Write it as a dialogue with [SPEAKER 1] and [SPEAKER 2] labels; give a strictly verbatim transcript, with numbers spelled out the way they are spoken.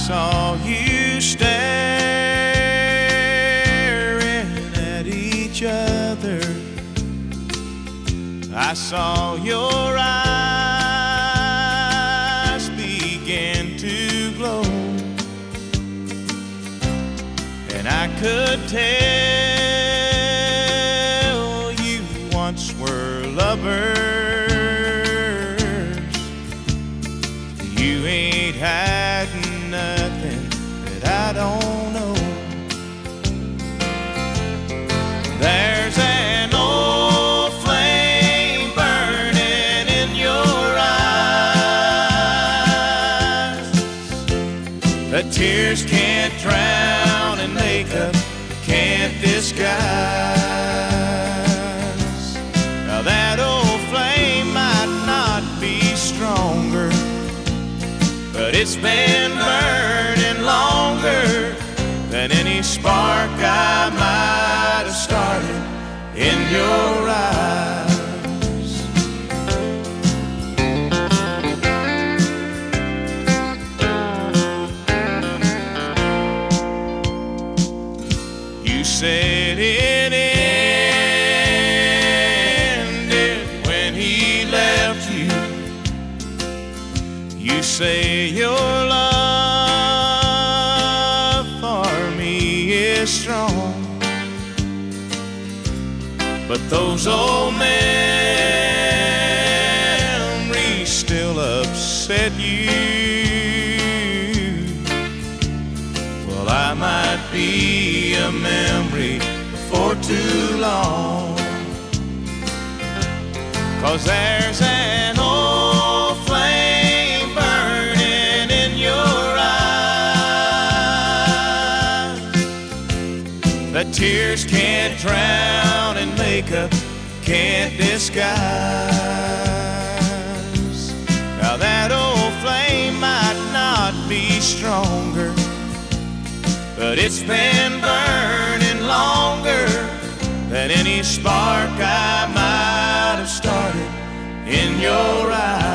[SPEAKER 1] saw you staring at each other. I saw your eyes begin to glow, and I could tell you once were lovers. You ain't had nothing that I don't know. There's an old flame burning in your eyes that tears can't drown and makeup can't disguise. Now that old flame might not be stronger, but it's been burning longer than any spark I might have started in your eyes. You said it ended when he left you. You say your love for me is strong, but those old memories still upset you. Well, I might be a memory for too long, 'cause there's an old flame burning in your eyes that tears can't drown and makeup can't disguise. Now that old flame might not be stronger, but it's been burning longer than any spark I might have started in your eyes.